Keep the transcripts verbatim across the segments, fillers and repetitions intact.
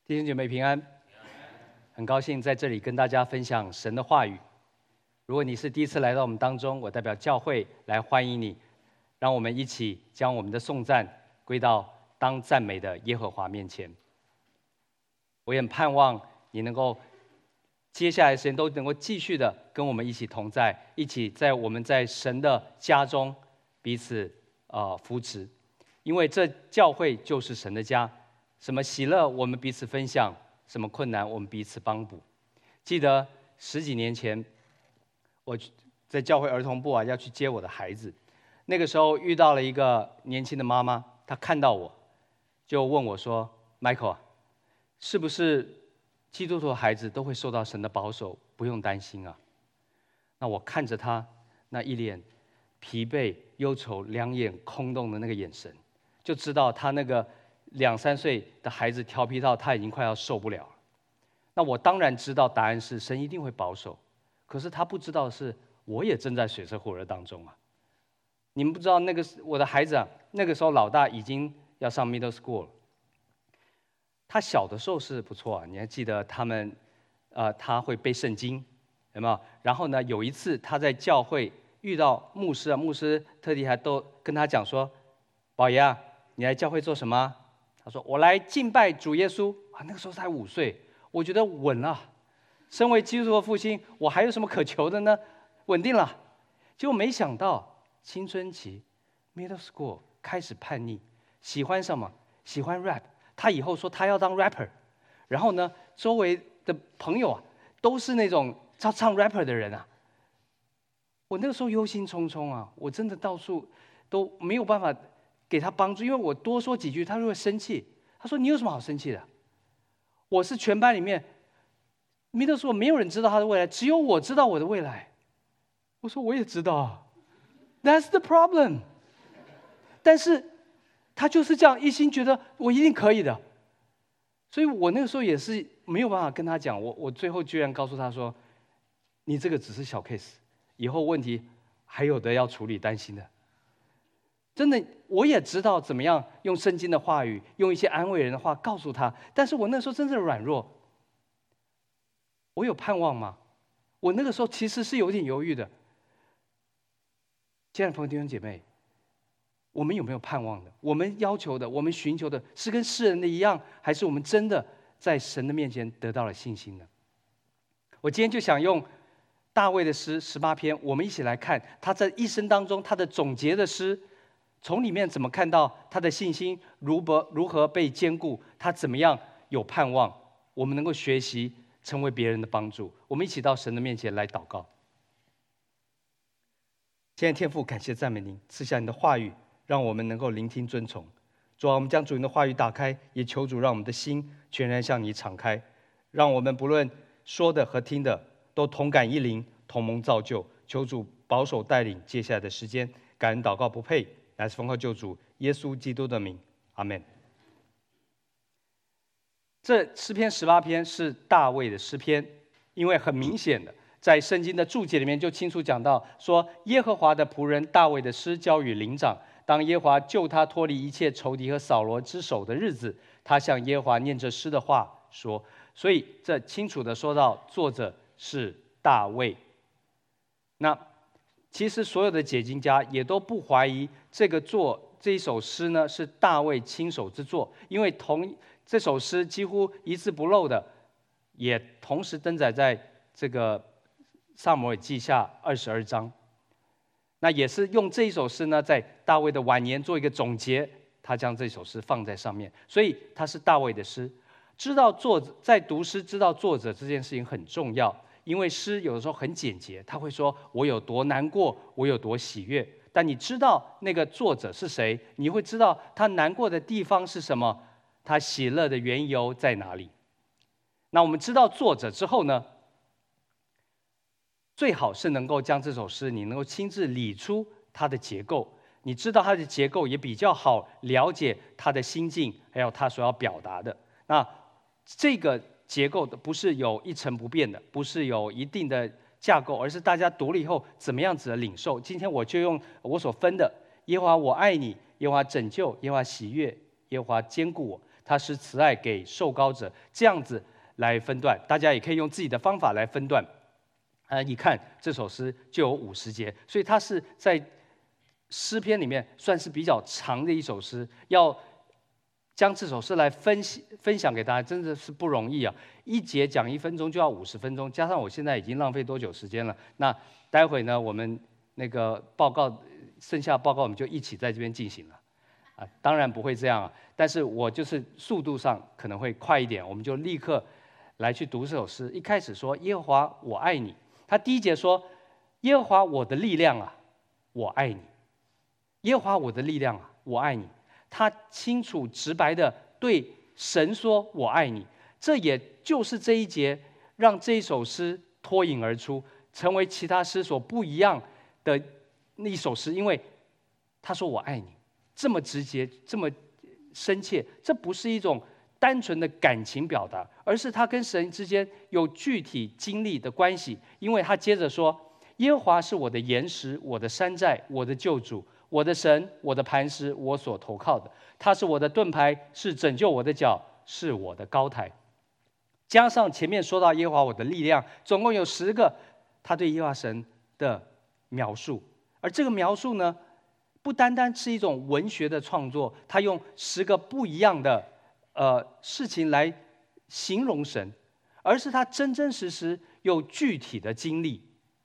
弟兄姐妹平安，很高兴在这里跟大家分享神的话语。如果你是第一次来到我们当中，我代表教会来欢迎你，让我们一起将我们的颂赞归到当赞美的耶和华面前。我也很盼望你能够接下来的时间都能够继续的跟我们一起同在，一起在我们在神的家中彼此呃扶持，因为这教会就是神的家。什么喜乐我们彼此分享，什么困难我们彼此帮补。记得十几年前，我在教会儿童部啊要去接我的孩子，那个时候遇到了一个年轻的妈妈，她看到我，就问我说 ：“Michael 啊，是不是基督徒的孩子都会受到神的保守，不用担心啊？”那我看着她那一脸疲惫、忧愁、两眼空洞的那个眼神，就知道她那个两三岁的孩子调皮到他已经快要受不了了。那我当然知道答案是神一定会保守，可是他不知道的是我也正在水深火热当中啊。你们不知道那个我的孩子啊，那个时候老大已经要上 middle school 了。他小的时候是不错啊，你还记得他们呃他会背圣经，有没有？然后呢，有一次他在教会遇到牧师啊，牧师特地还都跟他讲说：“宝爷啊，你来教会做什么啊？”他说：“我来敬拜主耶稣啊！”那个时候才五岁，我觉得稳了。身为基督徒的父亲，我还有什么可求的呢？稳定了。结果没想到，青春期 （middle school） 开始叛逆，喜欢什么？喜欢 rap。他以后说他要当 rapper， 然后呢，周围的朋友啊，都是那种唱唱 rapper 的人啊。我那个时候忧心忡忡啊，我真的到处都没有办法给他帮助，因为我多说几句，他就会生气。他说：“你有什么好生气的？我是全班里面，middle school没有人知道他的未来，只有我知道我的未来。”我说：“我也知道 ，That's the problem。”但是他就是这样一心觉得我一定可以的，所以我那个时候也是没有办法跟他讲。我我最后居然告诉他说：“你这个只是小 case， 以后问题还有的要处理，担心的。”真的，我也知道怎么样用圣经的话语，用一些安慰人的话告诉他。但是我那时候真正的软弱，我有盼望吗？我那个时候其实是有点犹豫的。亲爱的朋友、弟兄姐妹，我们有没有盼望的？我们要求的，我们寻求的是跟世人的一样，还是我们真的在神的面前得到了信心呢？我今天就想用大卫的诗十八篇，我们一起来看他在一生当中他的总结的诗。从里面怎么看到他的信心如何如何被坚固，他怎么样有盼望，我们能够学习成为别人的帮助。我们一起到神的面前来祷告。现在天父，感谢赞美您，赐下你的话语，让我们能够聆听遵从。主啊，我们将主您的话语打开，也求主让我们的心全然向你敞开，让我们不论说的和听的都同感一灵，同蒙造就。求主保守带领接下来的时间，感恩祷告不配，乃是奉靠救主耶稣基督的名，阿们。这诗篇十八篇是大卫的诗篇，因为很明显的，在圣经的注解里面就清楚讲到说，耶和华的仆人大卫的诗交与灵长，当耶和华救他脱离一切仇敌和扫罗之手的日子，他向耶和华念这诗的话说。所以这清楚的说到作者是大卫。那其实所有的解经家也都不怀疑这个作这一首诗呢是大卫亲手之作，因为同这首诗几乎一字不漏的，也同时登载在这个撒母耳记下二十二章。那也是用这一首诗呢，在大卫的晚年做一个总结，他将这首诗放在上面，所以它是大卫的诗。知道作者在读诗知道作者这件事情很重要。因为诗有的时候很简洁，他会说我有多难过，我有多喜悦。但你知道那个作者是谁，你会知道他难过的地方是什么，他喜乐的缘由在哪里。那我们知道作者之后呢，最好是能够将这首诗你能够亲自理出它的结构，你知道它的结构，也比较好了解他的心境，还有他所要表达的。那这个结构的不是有一成不变的，不是有一定的架构，而是大家读了以后怎么样子的领受。今天我就用我所分的：耶和华我爱你，耶和华拯救，耶和华喜悦，耶和华坚固我。 他施慈爱给受膏者，这样子来分段。大家也可以用自己的方法来分段。啊，一看这首诗就有五十节，所以它是在诗篇里面算是比较长的一首诗。要将这首诗来分析分享给大家，真的是不容易啊！一节讲一分钟就要五十分钟，加上我现在已经浪费多久时间了？那待会呢，我们那个报告剩下的报告我们就一起在这边进行了。啊，当然不会这样啊，但是我就是速度上可能会快一点，我们就立刻来去读这首诗。一开始说耶和华我爱你，他第一节说耶和华我的力量啊，我爱你。耶和华我的力量啊，我爱你。他清楚直白的对神说我爱你，这也就是这一节让这一首诗脱颖而出，成为其他诗所不一样的那一首诗，因为他说我爱你。这么直接，这么深切，这不是一种单纯的感情表达，而是他跟神之间有具体经历的关系。因为他接着说：“耶和华是我的岩石，我的山寨，我的救主，我的神，我的磐石，我所投靠的。他是我的盾牌，是拯救我的脚，是我的高台。”加上前面说到耶和华我的力量，总共有十个他对耶和华神的描述。而这个描述呢，不单单是一种文学的创作，他用十个不一样的呃事情来形容神，而是他真真实实有具体的经历。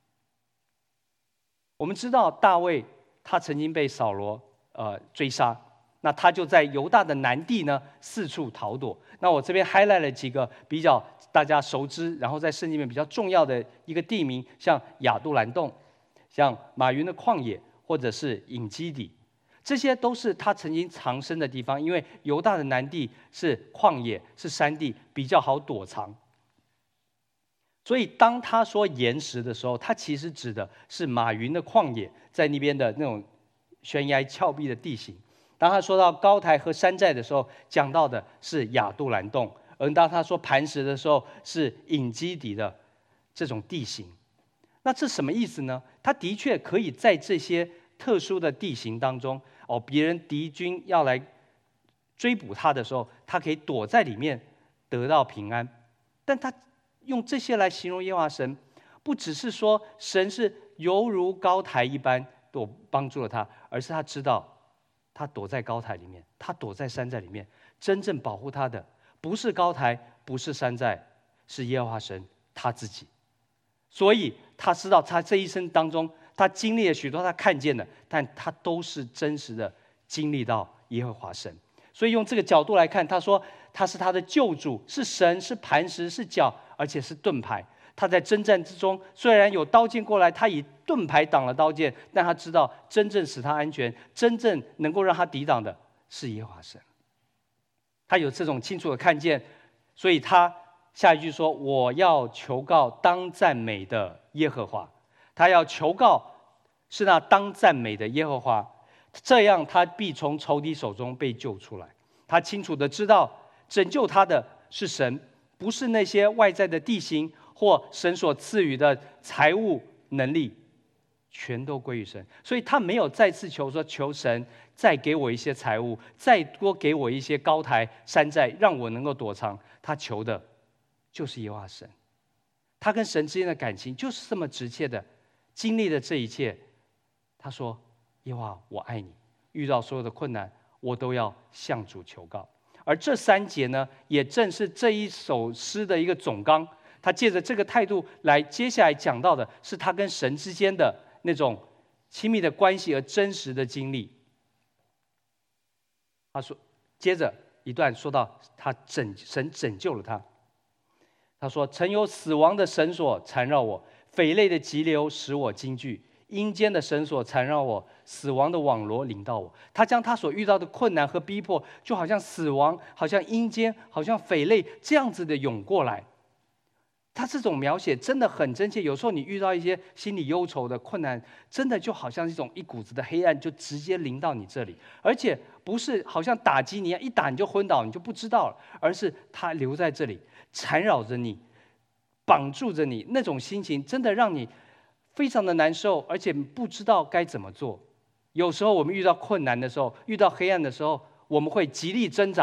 我们知道大卫他曾经被扫罗呃追杀，那他就在犹大的南地呢四处逃躲。那我这边 highlight 了几个比较大家熟知，然后在圣经里面比较重要的一个地名，像亚杜兰洞，像马云的旷野，或者是隐基底，这些都是他曾经藏身的地方。因为犹大的南地是旷野，是山地，比较好躲藏。所以当他说岩石的时候，他其实指的是马云的旷野，在那边的那种悬崖峭壁的地形。当他说到高台和山寨的时候，讲到的是亚杜兰洞；而当他说磐石的时候，是隐基底的这种地形。那这什么意思呢？他的确可以在这些特殊的地形当中，哦，别人敌军要来追捕他的时候，他可以躲在里面得到平安。但他用这些来形容耶和华神，不只是说神是犹如高台一般都帮助了他，而是他知道他躲在高台里面，他躲在山寨里面，真正保护他的不是高台，不是山寨，是耶和华神他自己。所以他知道他这一生当中，他经历了许多他看见的，但他都是真实的经历到耶和华神。所以用这个角度来看，他说他是他的救主，是神，是磐石，是脚，而且是盾牌。他在征战之中，虽然有刀剑过来，他以盾牌挡了刀剑，但他知道真正使他安全，真正能够让他抵挡的是耶和华神。他有这种清楚的看见，所以他下一句说：“我要求告当赞美的耶和华。”他要求告是那当赞美的耶和华，这样他必从仇敌手中被救出来。他清楚的知道，拯救他的是神，不是那些外在的地形或神所赐予的财物能力，全都归于神。所以他没有再次求说，求神再给我一些财物，再多给我一些高台山寨，让我能够躲藏。他求的就是耶和华神，他跟神之间的感情就是这么直切的。经历了这一切，他说：“耶和华，我爱你。遇到所有的困难，我都要向主求告。”而这三节呢，也正是这一首诗的一个总纲。他借着这个态度来，接下来讲到的是他跟神之间的那种亲密的关系和真实的经历。他说，接着一段说到他拯神拯救了他。他说：“曾有死亡的绳索缠绕我，匪类的急流使我惊惧，阴间的绳索缠绕我，死亡的网罗领到我。”他将他所遇到的困难和逼迫，就好像死亡，好像阴间，好像匪类这样子的涌过来。他这种描写真的很真切。有时候你遇到一些心理忧愁的困难，真的就好像一种一股子的黑暗，就直接临到你这里，而且不是好像打击你一样，一打你就昏倒，你就不知道了，而是他留在这里，缠绕着你，绑住着你，那种心情真的让你非常的难受，而且不知道该怎么做。有时候我们遇到困难的时候，遇到黑暗的时候，我们会极力挣扎，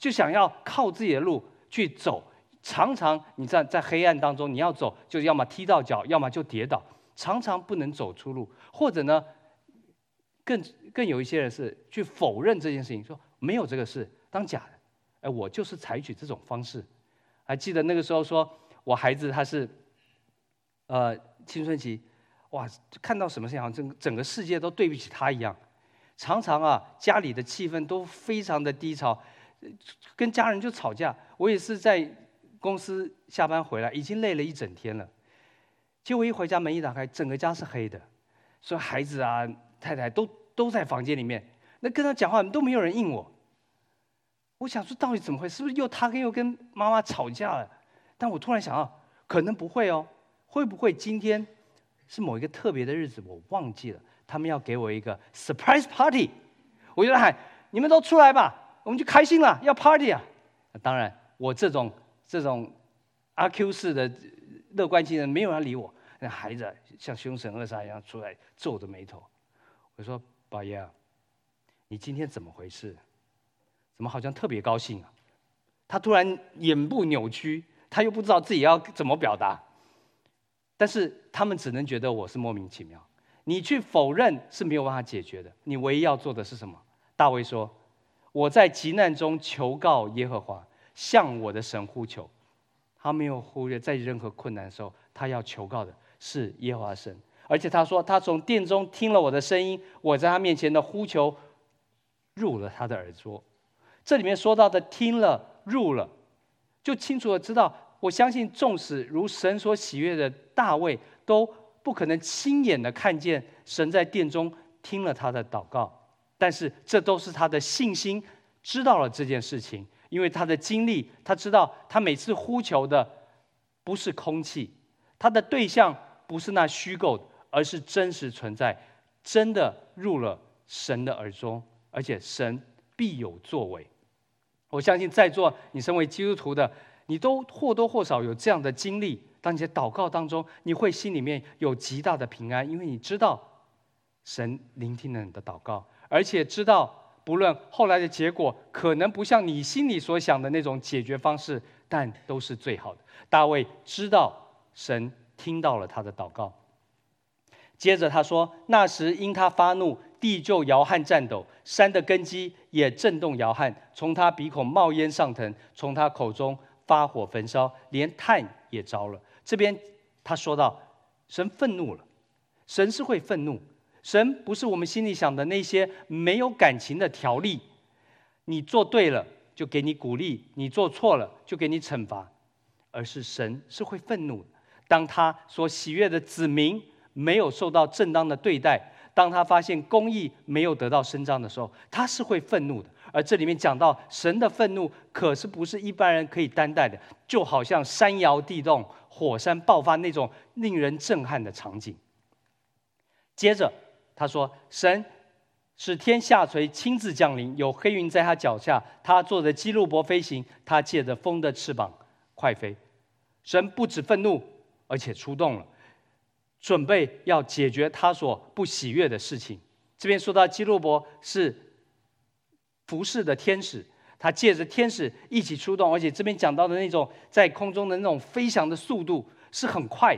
就想要靠自己的路去走。常常你在在黑暗当中，你要走，就要么踢到脚，要么就跌倒，常常不能走出路。或者呢，更更有一些人是去否认这件事情，说没有这个事，当假的。哎，我就是采取这种方式。还记得那个时候说，我孩子他是，呃，青春期，哇，看到什么事情，好像整整个世界都对不起他一样。常常啊，家里的气氛都非常的低潮，跟家人就吵架。我也是在公司下班回来，已经累了一整天了，结果一回家门一打开，整个家是黑的，所以孩子啊、太太都都在房间里面，那跟他讲话都没有人应我。我想说，到底怎么回事？是不是又他跟又跟妈妈吵架了？但我突然想到，可能不会哦，会不会今天是某一个特别的日子，我忘记了，他们要给我一个 surprise party， 我就喊你们都出来吧，我们就开心了，要 party 啊！当然，我这种这种阿 Q 式的乐观精神，没有人理我。那孩子像凶神恶煞一样出来，皱着眉头。我说：“宝爷啊，你今天怎么回事？怎么好像特别高兴啊？”他突然眼部扭曲，他又不知道自己要怎么表达。但是他们只能觉得我是莫名其妙。你去否认是没有办法解决的，你唯一要做的是什么？大卫说：“我在急难中求告耶和华，向我的神呼求。”他没有忽略，在任何困难的时候，他要求告的是耶和华神。而且他说，他从殿中听了我的声音，我在他面前的呼求入了他的耳朵。这里面说到的听了、入了，就清楚的知道，我相信纵使如神所喜悦的大卫，都不可能亲眼的看见神在殿中听了他的祷告，但是这都是他的信心知道了这件事情。因为他的经历，他知道他每次呼求的不是空气，他的对象不是那虚构的，而是真实存在，真的入了神的耳中，而且神必有作为。我相信在座你身为基督徒的，你都或多或少有这样的经历。当你在祷告当中，你会心里面有极大的平安，因为你知道神聆听了你的祷告，而且知道不论后来的结果可能不像你心里所想的那种解决方式，但都是最好的。大卫知道神听到了他的祷告。接着他说，那时因他发怒，地就摇撼颤抖，山的根基也震动摇撼，从他鼻孔冒烟上腾，从他口中发火焚烧，连炭也着了。这边他说到神愤怒了，神是会愤怒，神不是我们心里想的那些没有感情的条例，你做对了就给你鼓励，你做错了就给你惩罚，而是神是会愤怒的。当他所喜悦的子民没有受到正当的对待，当他发现公义没有得到伸张的时候，他是会愤怒的。而这里面讲到神的愤怒可是不是一般人可以担待的，就好像山摇地动、火山爆发那种令人震撼的场景。接着他说，神使天下垂，亲自降临，有黑云在他脚下，他坐着基路伯飞行，他借着风的翅膀快飞。神不止愤怒，而且出动了，准备要解决他所不喜悦的事情。这边说到基路伯是服侍的天使，他借着天使一起出动，而且这边讲到的那种在空中的那种飞翔的速度是很快的。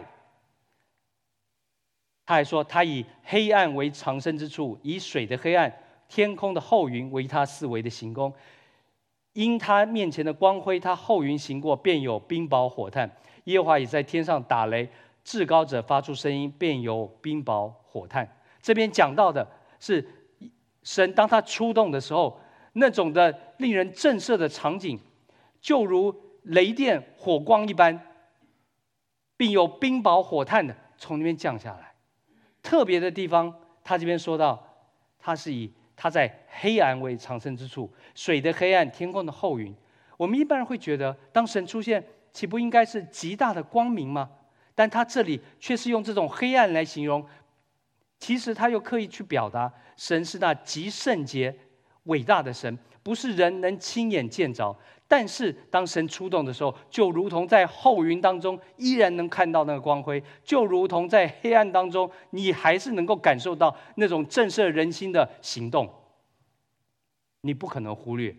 他还说，他以黑暗为藏身之处，以水的黑暗、天空的厚云为他四围的行宫。因他面前的光辉，他后云行过，便有冰雹火炭。耶和华也在天上打雷，至高者发出声音，便有冰雹火炭。这边讲到的是神当他出动的时候，那种的令人震慑的场景，就如雷电火光一般，并有冰雹火炭的从那边降下来。特别的地方，他这边说到，他是以他在黑暗为藏身之处，水的黑暗，天空的厚云。我们一般人会觉得，当神出现，岂不应该是极大的光明吗？但他这里却是用这种黑暗来形容，其实他又刻意去表达，神是那极圣洁、伟大的神，不是人能亲眼见着。但是当神出动的时候，就如同在厚云当中依然能看到那个光辉，就如同在黑暗当中，你还是能够感受到那种震慑人心的行动。你不可能忽略，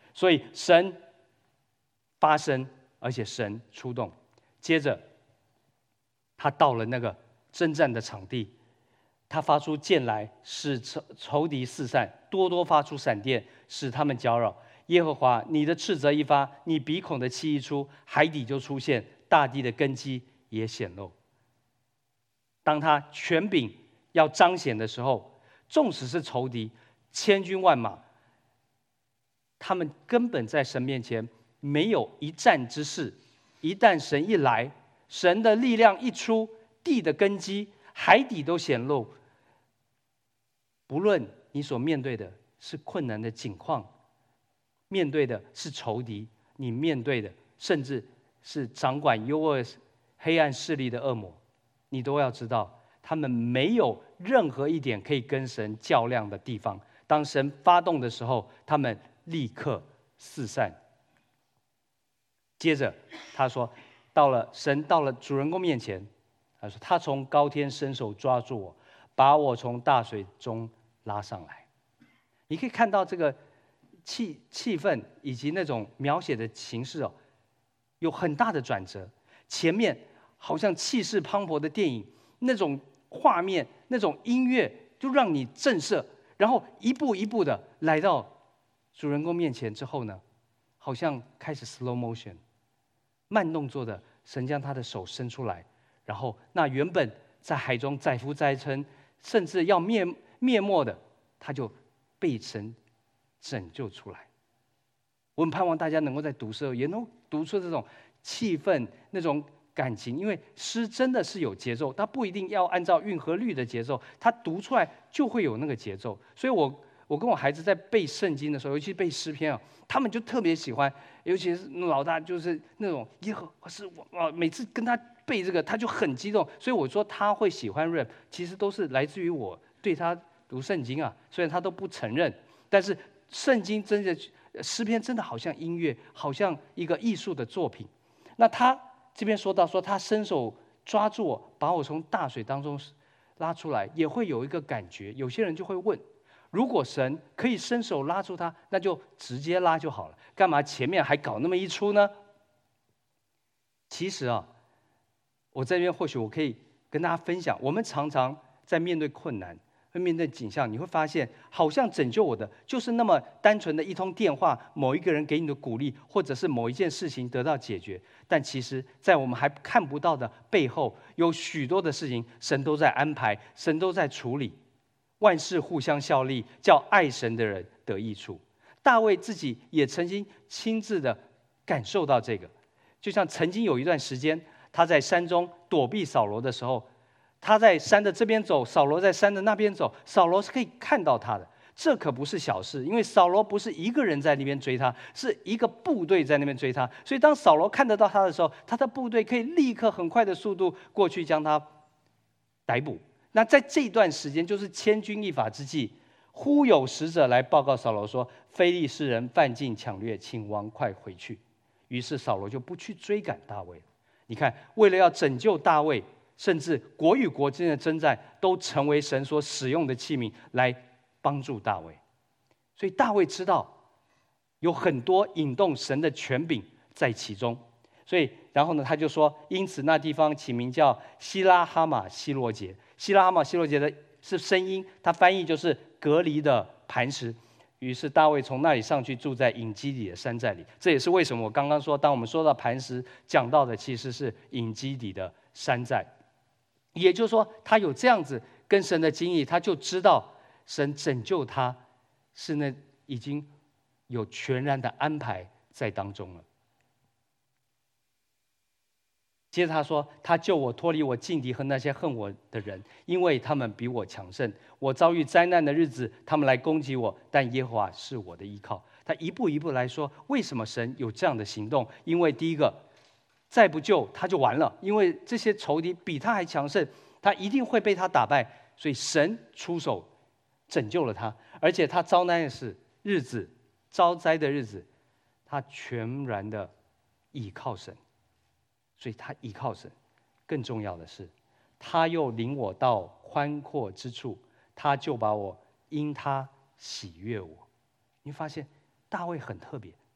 所以神发声，而且神出动。接着，他到了那个征战的场地，他发出箭来，使仇仇敌四散，多多发出闪电，使他们搅扰。耶和华，你的斥责一发，你鼻孔的气一出，海底就出现，大地的根基也显露。当他权柄要彰显的时候，纵使是仇敌千军万马，他们根本在神面前没有一战之势。一旦神一来，神的力量一出，地的根基、海底都显露。不论你所面对的是困难的境况，面对的是仇敌，你面对的甚至是掌管幽恶黑暗势力的恶魔，你都要知道，他们没有任何一点可以跟神较量的地方。当神发动的时候，他们立刻四散。接着他说，到了神到了主人公面前，他说他从高天伸手抓住我，把我从大水中拉上来。你可以看到这个气气氛以及那种描写的形式哦，有很大的转折。前面好像气势磅礴的电影，那种画面、那种音乐就让你震慑，然后一步一步的来到主人公面前之后呢，好像开始 slow motion。慢动作的，神将他的手伸出来，然后那原本在海中载浮载沉，甚至要灭灭没的，他就被神拯救出来。我很盼望大家能够在读的时候也能读出这种气氛、那种感情，因为诗真的是有节奏，它不一定要按照韵和律的节奏，它读出来就会有那个节奏。所以我我跟我孩子在背圣经的时候，尤其背诗篇啊，他们就特别喜欢。尤其是老大，就是那种耶和华是我啊，每次跟他背这个，他就很激动。所以我说他会喜欢 rap， 其实都是来自于我对他读圣经啊。虽然他都不承认，但是圣经真的诗篇真的好像音乐，好像一个艺术的作品。那他这边说到说他伸手抓住我，把我从大水当中拉出来，也会有一个感觉。有些人就会问，如果神可以伸手拉住他，那就直接拉就好了，干嘛前面还搞那么一出呢？其实啊，我这边或许我可以跟大家分享，我们常常在面对困难、会面对景象，你会发现，好像拯救我的就是那么单纯的一通电话，某一个人给你的鼓励，或者是某一件事情得到解决。但其实，在我们还看不到的背后，有许多的事情，神都在安排，神都在处理。万事互相效力，叫爱神的人得益处。大卫自己也曾经亲自的感受到这个，就像曾经有一段时间，他在山中躲避扫罗的时候，他在山的这边走，扫罗在山的那边走，扫罗是可以看到他的。这可不是小事，因为扫罗不是一个人在那边追他，是一个部队在那边追他。所以当扫罗看得到他的时候，他的部队可以立刻很快的速度过去将他逮捕。那在这段时间，就是千钧一发之际，忽有使者来报告扫罗说：“非利士人犯境抢掠，请王快回去。”于是扫罗就不去追赶大卫。你看，为了要拯救大卫，甚至国与国之间的征战，都成为神所使用的器皿来帮助大卫。所以大卫知道有很多引动神的权柄在其中。所以，然后呢，他就说：“因此那地方起名叫希拉哈马希罗结。”希拉哈马希罗结的是声音，它翻译就是隔离的磐石。于是大卫从那里上去，住在隐基底的山寨里。这也是为什么我刚刚说，当我们说到磐石，讲到的其实是隐基底的山寨。也就是说，他有这样子跟神的经历，他就知道神拯救他是那已经有全然的安排在当中了。接着他说：“他救我脱离我劲敌和那些恨我的人，因为他们比我强盛。我遭遇灾难的日子，他们来攻击我，但耶和华是我的依靠。”他一步一步来说，为什么神有这样的行动？因为第一个，再不救他就完了，因为这些仇敌比他还强盛，他一定会被他打败。所以神出手拯救了他，而且他遭难的是日子，遭灾的日子，他全然的倚靠神。所以他依靠神，更重要的是，他又领我到宽阔之处，他就把我因他喜悦我。你发现大卫很特别，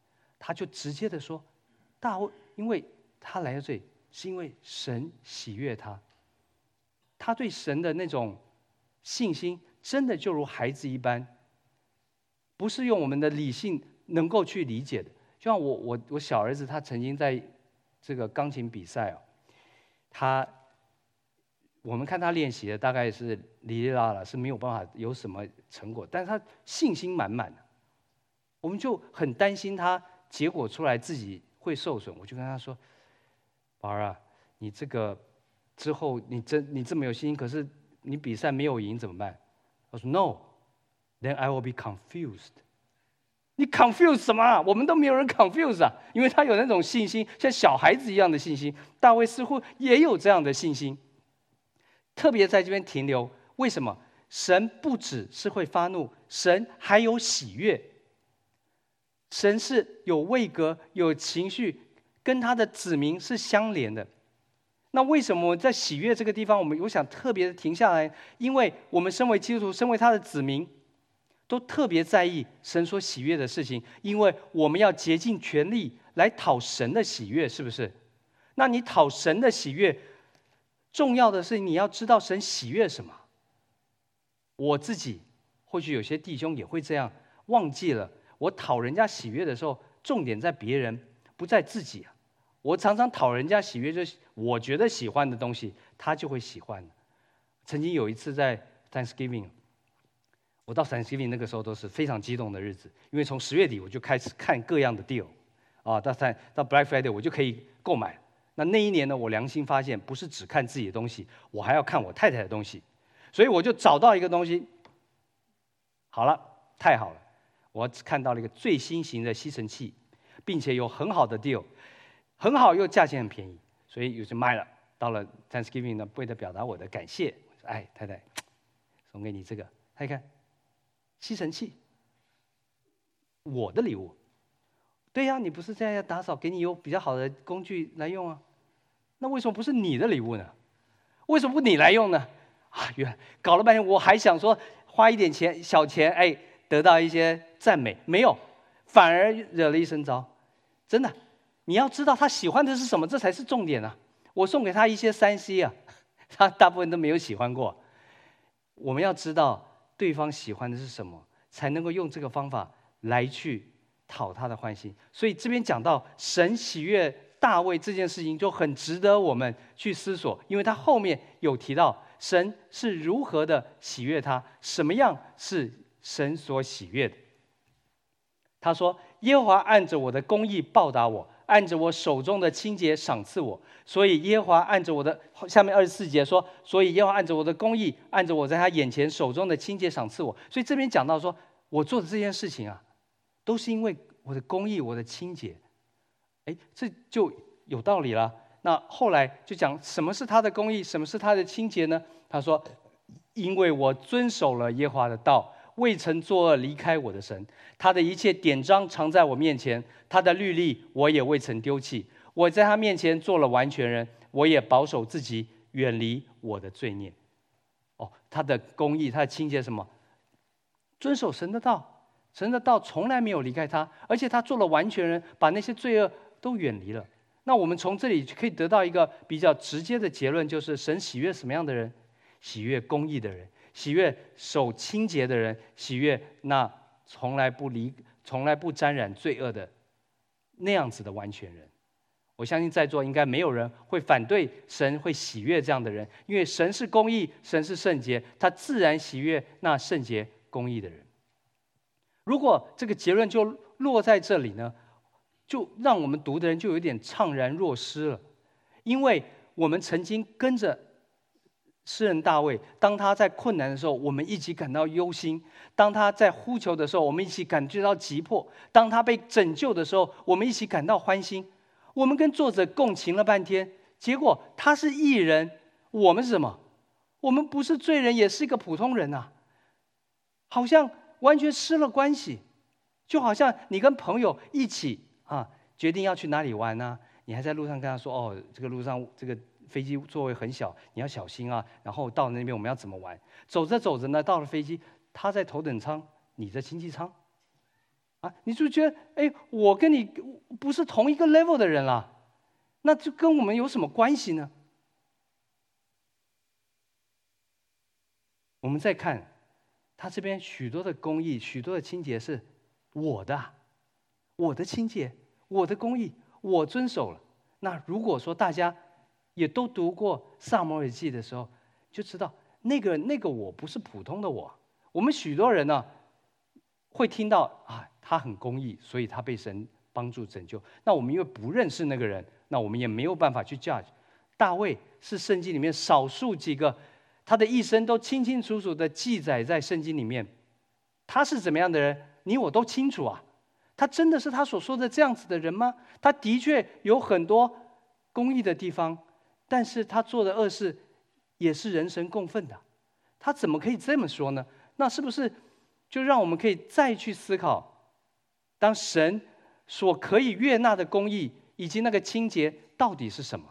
他就直接的说，大卫，因为他来到这里，是因为神喜悦他，他对神的那种信心，真的就如孩子一般，不是用我们的理性能够去理解的。就像我我我小儿子，他曾经在这个钢琴比赛哦，他我们看他练习的大概是哩哩啦啦，是没有办法有什么成果，但是他信心满满的，我们就很担心他结果出来自己会受损。我就跟他说：“宝儿啊，你这个之后你真你这么有信心，可是你比赛没有赢怎么办？”他说 ：“No, then I will be confused。”你 confuse 什么啊？我们都没有人 confuse 啊，因为他有那种信心，像小孩子一样的信心。大卫似乎也有这样的信心，特别在这边停留。为什么？神不只是会发怒，神还有喜悦。神是有位格、有情绪，跟他的子民是相连的。那为什么在喜悦这个地方，我们我想特别的停下来？因为我们身为基督徒，身为他的子民，都特别在意神所喜悦的事情，因为我们要竭尽全力来讨神的喜悦，是不是？那你讨神的喜悦，重要的是你要知道神喜悦什么。我自己或许有些弟兄也会这样，忘记了我讨人家喜悦的时候，重点在别人，不在自己啊。我常常讨人家喜悦，就是我觉得喜欢的东西，他就会喜欢。曾经有一次在 Thanksgiving。我到 Thanksgiving 那个时候都是非常激动的日子，因为从十月底我就开始看各样的 deal， 啊，到三到 Black Friday 我就可以购买。那那一年呢，我良心发现，不是只看自己的东西，我还要看我太太的东西，所以我就找到一个东西，好了，太好了，我看到了一个最新型的吸尘器，并且有很好的 deal， 很好又价钱很便宜，所以我就买了。到了 Thanksgiving 呢，为了表达我的感谢，我说：“哎，太太，送给你这个。”他一看。吸尘器，我的礼物。对呀、啊，你不是在要打扫，给你有比较好的工具来用啊？那为什么不是你的礼物呢？为什么不你来用呢？啊，原来搞了半天，我还想说花一点钱小钱，哎，得到一些赞美，没有，反而惹了一身糟。真的，你要知道他喜欢的是什么，这才是重点啊！我送给他一些三 C 啊，他大部分都没有喜欢过。我们要知道。对方喜欢的是什么，才能够用这个方法来去讨他的欢心。所以这边讲到神喜悦大卫这件事情，就很值得我们去思索，因为他后面有提到神是如何的喜悦他，什么样是神所喜悦的。他说：“耶和华按着我的公义报答我，按着我手中的清洁赏赐我。所以耶和华按着我的，下面二十四节说，所以耶和华按着我的公义，按着我在他眼前手中的清洁赏赐我。所以这边讲到说，我做的这件事情啊，都是因为我的公义，我的清洁。哎，这就有道理了。那后来就讲什么是他的公义，什么是他的清洁呢？他说，因为我遵守了耶和华的道。”未曾作恶，离开我的神，他的一切典章常在我面前，他的律例我也未曾丢弃。我在他面前做了完全人，我也保守自己，远离我的罪孽。哦，他的公义，他的清洁什么？遵守神的道，神的道从来没有离开他，而且他做了完全人，把那些罪恶都远离了。那我们从这里可以得到一个比较直接的结论，就是神喜悦什么样的人？喜悦公义的人。喜悦守清洁的人，喜悦那从来不离、从来不沾染罪恶的那样子的完全人。我相信在座应该没有人会反对神会喜悦这样的人，因为神是公义，神是圣洁，他自然喜悦那圣洁公义的人。如果这个结论就落在这里呢，就让我们读的人就有点怅然若失了，因为我们曾经跟着诗人大卫，当他在困难的时候，我们一起感到忧心；当他在呼求的时候，我们一起感觉到急迫；当他被拯救的时候，我们一起感到欢心。我们跟作者共情了半天，结果他是义人，我们是什么？我们不是罪人，也是一个普通人啊，好像完全失了关系。就好像你跟朋友一起啊，决定要去哪里玩啊，你还在路上跟他说：“哦，这个路上这个。”飞机座位很小，你要小心啊！然后到那边我们要怎么玩？走着走着呢，到了飞机，他在头等舱，你在经济舱， 啊，你就觉得，哎，我跟你不是同一个 level 的人啦，那就跟我们有什么关系呢？我们再看，他这边许多的公义，许多的清洁是我的，我的清洁，我的公义，我遵守了。那如果说大家也都读过《撒母耳记》的时候，就知道那个那个我不是普通的我。我们许多人呢，会听到啊，他很公义，所以他被神帮助拯救。那我们因为不认识那个人，那我们也没有办法去 judge。大卫是圣经里面少数几个，他的一生都清清楚楚的记载在圣经里面。他是怎么样的人，你我都清楚啊。他真的是他所说的这样子的人吗？他的确有很多公义的地方，但是他做的恶事也是人神共愤的。他怎么可以这么说呢？那是不是就让我们可以再去思考，当神所可以悦纳的公义以及那个清洁到底是什么？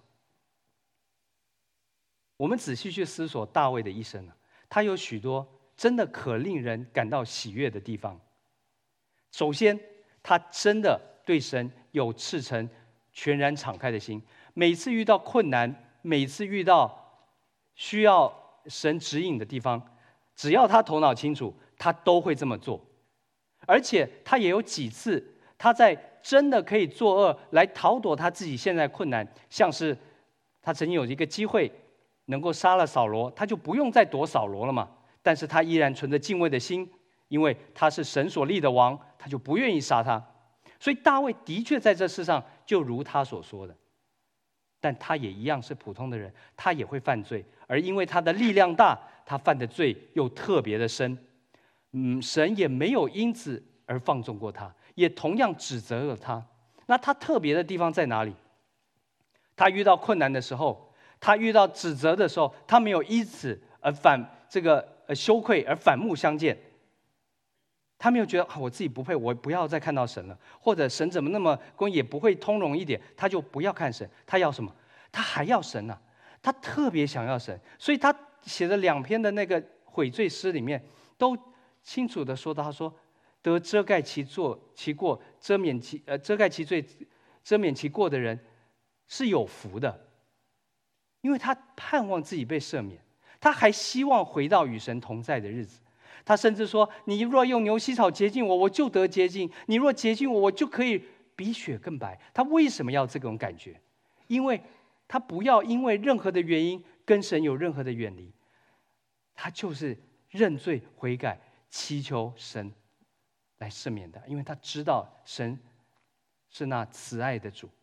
我们仔细去思索大卫的一生啊，他有许多真的可令人感到喜悦的地方。首先，他真的对神有赤诚、全然敞开的心。每次遇到困难，每次遇到需要神指引的地方，只要他头脑清楚，他都会这么做。而且他也有几次，他在真的可以作恶来逃躲他自己现在困难，像是他曾经有一个机会能够杀了扫罗，他就不用再躲扫罗了嘛。但是他依然存着敬畏的心，因为他是神所立的王，他就不愿意杀他。所以大卫的确在这世上就如他所说的，但他也一样是普通的人，他也会犯罪，而因为他的力量大，他犯的罪又特别的深。嗯，神也没有因此而放纵过他，也同样指责了他。那他特别的地方在哪里？他遇到困难的时候，他遇到指责的时候，他没有因此而反这个呃羞愧而反目相见。他没有觉得啊，我自己不配，我不要再看到神了，或者神怎么那么公义，也不会通融一点，他就不要看神。他要什么？他还要神啊！他特别想要神，所以他写的两篇的那个悔罪诗里面，都清楚的说到，他说得遮盖其错其过，遮免其呃遮盖其罪，遮免其过的人是有福的，因为他盼望自己被赦免，他还希望回到与神同在的日子。他甚至说：“你若用牛膝草洁净我，我就得洁净；你若洁净我，我就可以比雪更白。”他为什么要这种感觉？因为他不要因为任何的原因跟神有任何的远离，他就是认罪悔改，祈求神来赦免他，因为他知道神是那慈爱的主。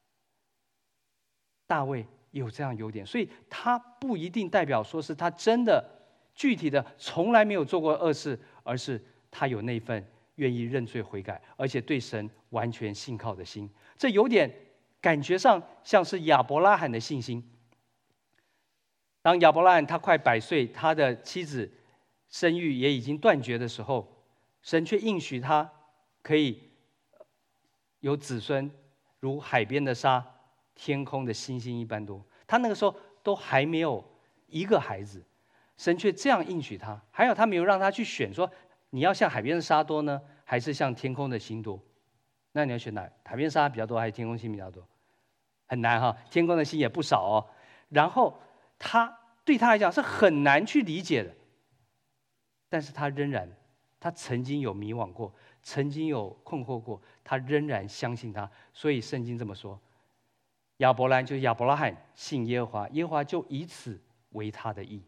大卫有这样优点，所以他不一定代表说是他真的具体的从来没有做过恶事，而是他有那份愿意认罪悔改，而且对神完全信靠的心。这有点感觉上像是亚伯拉罕的信心。当亚伯拉罕他快百岁，他的妻子生育也已经断绝的时候，神却应许他可以有子孙，如海边的沙，天空的星星一般多。他那个时候都还没有一个孩子，神却这样应许他。还有他没有让他去选，说你要像海边的沙多呢，还是像天空的星多？那你要选哪？海边沙比较多，还是天空星比较多？很难哈，天空的星也不少哦。然后他对他来讲是很难去理解的，但是他仍然，他曾经有迷惘过，曾经有困惑过，他仍然相信他。所以圣经这么说：亚伯兰就是亚伯拉罕信耶和华，耶和华就以此为他的义。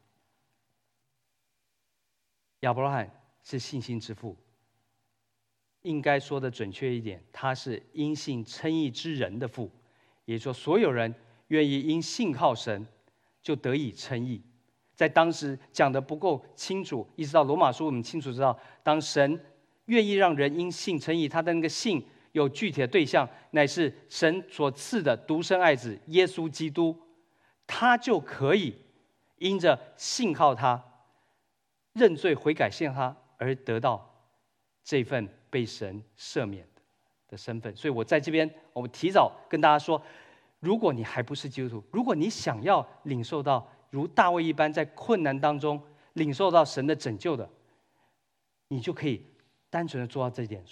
亚伯拉罕是信心之父，应该说的准确一点，他是因信称义之人的父，也就是说，所有人愿意因信靠神，就得以称义。在当时讲的不够清楚，一直到罗马书，我们清楚知道，当神愿意让人因信称义，他的那个信有具体的对象，乃是神所赐的独生爱子耶稣基督，他就可以因着信靠他，认罪悔改信他，而得到这份被神赦免的身份。所以我在这边，我们提早跟大家说，如果你还不是基督徒，如果你想要领受到如大卫一般在困难当中领受到神的拯救的，你就可以单纯的做到这一点，说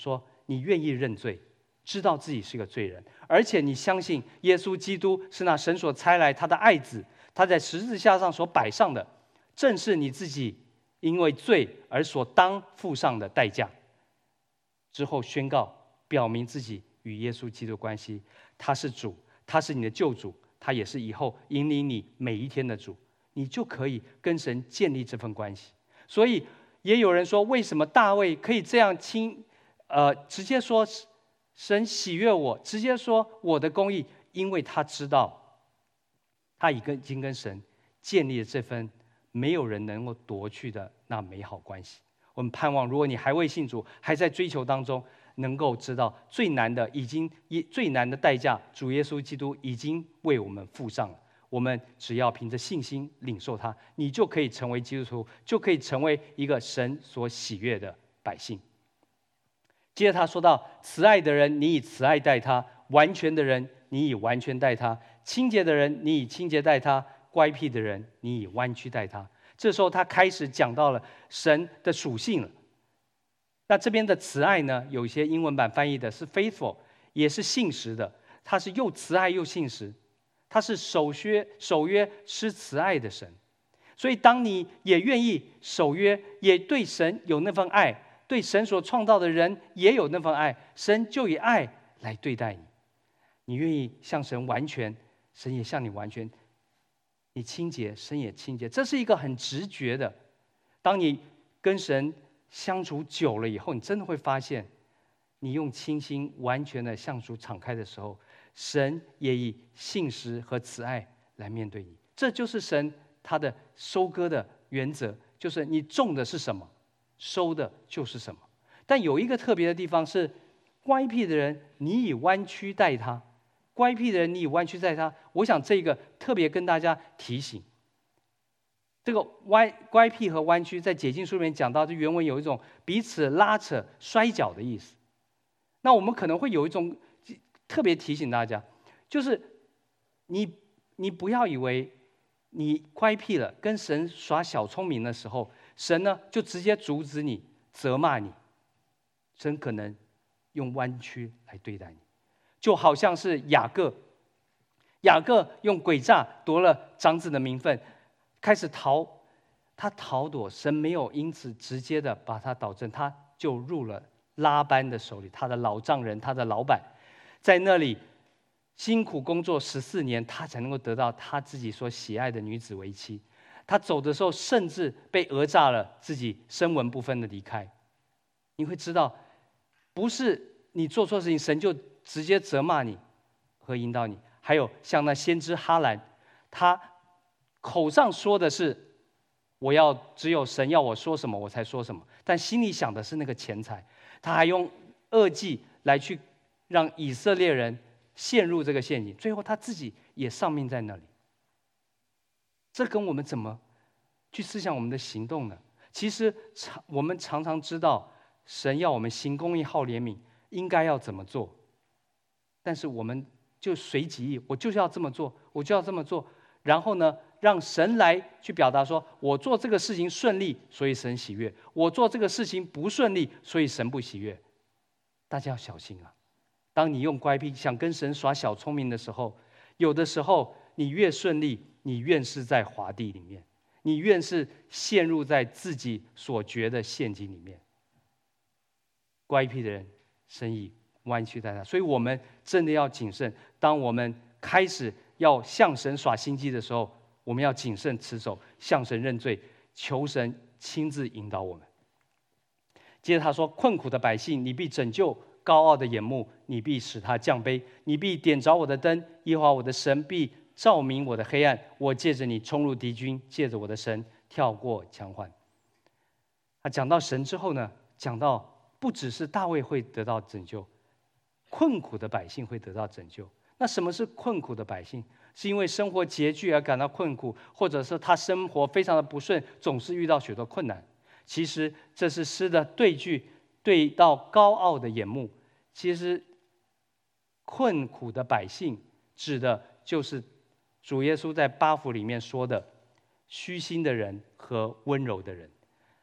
你愿意认罪，知道自己是个罪人，而且你相信耶稣基督是那神所差来他的爱子，他在十字架上所摆上的，正是你自己因为罪而所当付上的代价。之后宣告，表明自己与耶稣基督关系，他是主，他是你的救主，他也是以后引领你每一天的主，你就可以跟神建立这份关系。所以也有人说，为什么大卫可以这样轻，呃，直接说神喜悦我，直接说我的公义，因为他知道，他已经已经跟神建立了这份没有人能够夺去的那美好关系。我们盼望，如果你还未信主，还在追求当中，能够知道最难的已经最难的代价，主耶稣基督已经为我们付上了。我们只要凭着信心领受它，你就可以成为基督徒，就可以成为一个神所喜悦的百姓。接着他说到，慈爱的人，你以慈爱待他；完全的人，你以完全待他；清洁的人，你以清洁待他；乖僻的人，你以弯曲待他。这时候他开始讲到了神的属性了。那这边的慈爱呢，有一些英文版翻译的是 faithful， 也是信实的，他是又慈爱又信实，他是守约守约施慈爱的神。所以当你也愿意守约，也对神有那份爱，对神所创造的人也有那份爱，神就以爱来对待你。你愿意向神完全，神也向你完全。你清洁，神也清洁，这是一个很直觉的。当你跟神相处久了以后，你真的会发现，你用清心完全的向主敞开的时候，神也以信实和慈爱来面对你。这就是神他的收割的原则，就是你种的是什么，收的就是什么。但有一个特别的地方是，乖僻的人，你以弯曲待他。乖僻的人，你以弯曲待他。我想这个特别跟大家提醒，这个歪乖僻和弯曲，在解经书里面讲到，这原文有一种彼此拉扯、摔跤的意思。那我们可能会有一种特别提醒大家，就是你你不要以为你乖僻了，跟神耍小聪明的时候，神呢就直接阻止你、责骂你，神可能用弯曲来对待你。就好像是雅各，雅各用诡诈夺了长子的名分，开始逃，他逃躲，神没有因此直接的把他导正，他就入了拉班的手里，他的老丈人，他的老板，在那里辛苦工作十四年，他才能够得到他自己所喜爱的女子为妻。他走的时候，甚至被讹诈了，自己身文不分的离开。你会知道，不是你做错事情，神就直接责骂你和引导你。还有像那先知哈兰，他口上说的是我要只有神要我说什么我才说什么，但心里想的是那个钱财。他还用恶计来去让以色列人陷入这个陷阱，最后他自己也丧命在那里。这跟我们怎么去思想我们的行动呢？其实常我们常常知道神要我们行公义好怜悯，应该要怎么做，但是我们就随己意，我就是要这么做，我就要这么做，然后呢，让神来去表达说，我做这个事情顺利，所以神喜悦；我做这个事情不顺利，所以神不喜悦。大家要小心啊！当你用乖僻想跟神耍小聪明的时候，有的时候你越顺利，你越是在滑地里面，你越是陷入在自己所觉的陷阱里面。乖僻的人，神以弯曲待他，所以我们真的要谨慎。当我们开始要向神耍心机的时候，我们要谨慎持守，向神认罪，求神亲自引导我们。接着他说：“困苦的百姓，你必拯救；高傲的眼目，你必使他降卑。你必点着我的灯，耶和华我的神必照明我的黑暗。我借着你冲入敌军，借着我的神跳过墙垣。”他讲到神之后呢，讲到不只是大卫会得到拯救，困苦的百姓会得到拯救。那什么是困苦的百姓？是因为生活拮据而感到困苦，或者是他生活非常的不顺，总是遇到许多困难。其实这是诗的对句，对到高傲的眼目。其实困苦的百姓指的就是主耶稣在八福里面说的虚心的人和温柔的人。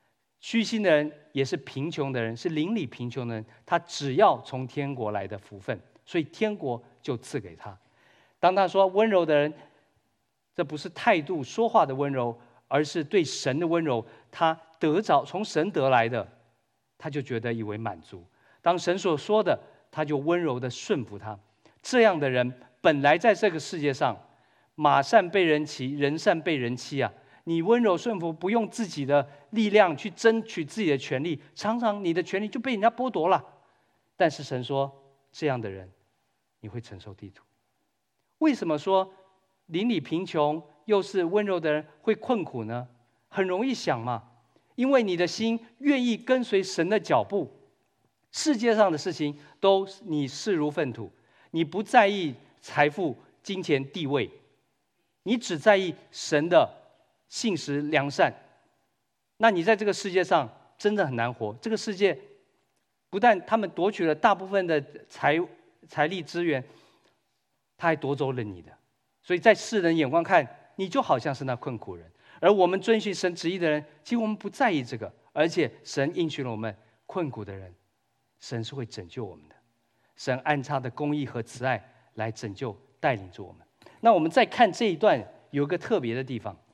虚心的人也是贫穷的人，是邻里贫穷的人，他只要从天国来的福分，所以天国就赐给他。当他说温柔的人，这不是态度说话的温柔，而是对神的温柔，他得着从神得来的，他就觉得以为满足。当神所说的，他就温柔的顺服他。这样的人本来在这个世界上，马善被人骑，人善被人欺啊。你温柔顺服，不用自己的力量去争取自己的权利，常常你的权利就被人家剥夺了。但是神说，这样的人，你会承受地土。为什么说邻里贫穷又是温柔的人会困苦呢？很容易想嘛，因为你的心愿意跟随神的脚步，世界上的事情都你视如粪土，你不在意财富、金钱、地位，你只在意神的信实良善，那你在这个世界上真的很难活。这个世界不但他们夺取了大部分的财财力资源，他还夺走了你的。所以在世人眼光看，你就好像是那困苦人。而我们遵循神旨意的人，其实我们不在意这个，而且神应许了我们，困苦的人，神是会拯救我们的。神按他的公义和慈爱来拯救带领着我们。那我们再看这一段，有一个特别的地方。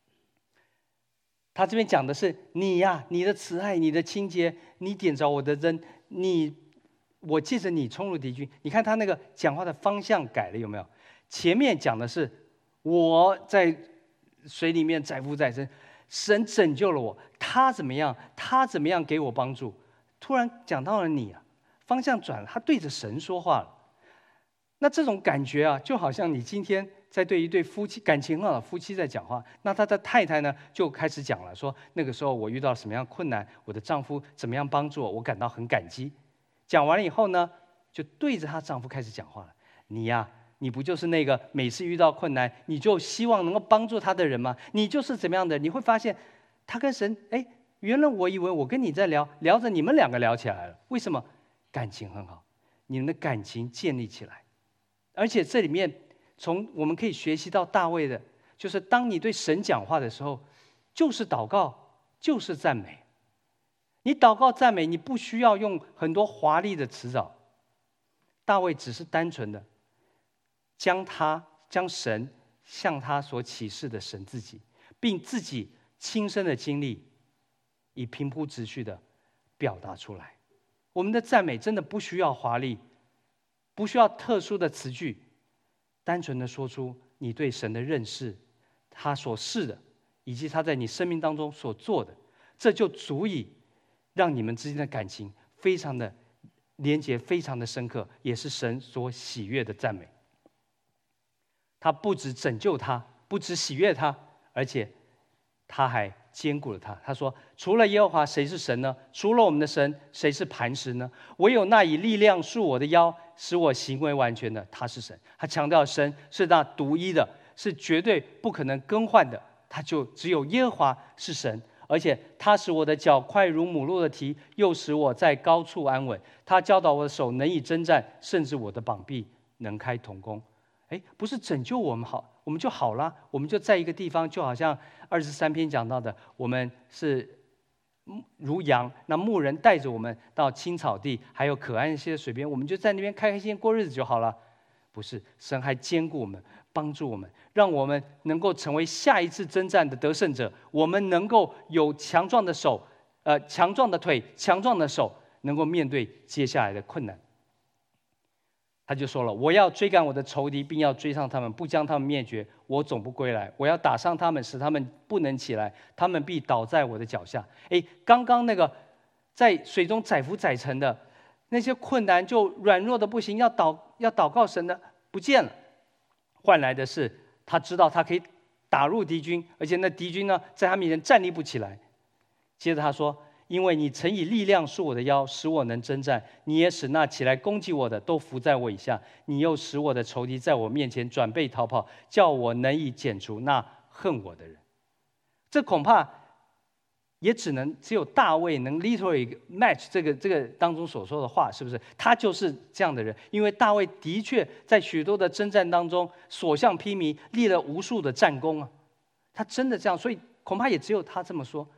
他这边讲的是你呀、啊，你的慈爱，你的清洁，你点着我的灯，你我借着你冲入敌军。你看他那个讲话的方向改了有没有？前面讲的是我在水里面载浮载沉，神拯救了我，他怎么样？他怎么样给我帮助？突然讲到了你啊，方向转了，他对着神说话了。那这种感觉啊，就好像你今天在对一对夫妻感情很好的夫妻在讲话，那他的太太呢就开始讲了，说那个时候我遇到什么样困难，我的丈夫怎么样帮助我，我感到很感激。讲完了以后呢，就对着她丈夫开始讲话了。你呀、啊，你不就是那个每次遇到困难，你就希望能够帮助他的人吗？你就是怎么样的？你会发现，他跟神，哎，原来我以为我跟你在聊，聊着你们两个聊起来了。为什么？感情很好，你们的感情建立起来。而且这里面，从我们可以学习到大卫的，就是当你对神讲话的时候，就是祷告，就是赞美。你祷告赞美，你不需要用很多华丽的辞藻。大卫只是单纯的将他将神向他所启示的神自己，并自己亲身的经历，以平铺直叙的表达出来。我们的赞美真的不需要华丽，不需要特殊的词句，单纯的说出你对神的认识，他所示的，以及他在你生命当中所做的，这就足以让你们之间的感情非常的连结，非常的深刻，也是神所喜悦的赞美。他不只拯救他，不只喜悦他，而且他还兼顾了他。他说：“除了耶和华，谁是神呢？除了我们的神，谁是磐石呢？唯有那以力量束我的腰，使我行为完全的，他是神。”他强调神是那独一的，是绝对不可能更换的。他就只有耶和华是神，而且他使我的脚快如母鹿的蹄，又使我在高处安稳。他教导我的手能以征战，甚至我的膀臂能开铜弓。哎，不是拯救我们好，我们就好了，我们就在一个地方，就好像二十三篇讲到的，我们是如羊，那牧人带着我们到青草地，还有可安一些水边，我们就在那边开开心心过日子就好了。不是，神还兼顾我们，帮助我们，让我们能够成为下一次征战的得胜者。我们能够有强壮的手，呃，强壮的腿，强壮的手，能够面对接下来的困难。他就说了：“我要追赶我的仇敌，并要追上他们，不将他们灭绝。我总不归来。我要打伤他们，使他们不能起来，他们必倒在我的脚下。”哎，刚刚那个在水中载浮载沉的那些困难，就软弱的不行，要祷要祷告神的不见了，换来的是他知道他可以打入敌军，而且那敌军呢，在他面前站立不起来。接着他说：“因为你曾以力量束我的腰，使我能征战；你也使那起来攻击我的都伏在我以下。你又使我的仇敌在我面前转背逃跑，叫我能以剪除那恨我的人。”这恐怕也只能只有大卫能 literally match 这个这个当中所说的话，是不是？他就是这样的人，因为大卫的确在许多的征战当中所向披靡，立了无数的战功啊。他真的这样，所以恐怕也只有他这么说。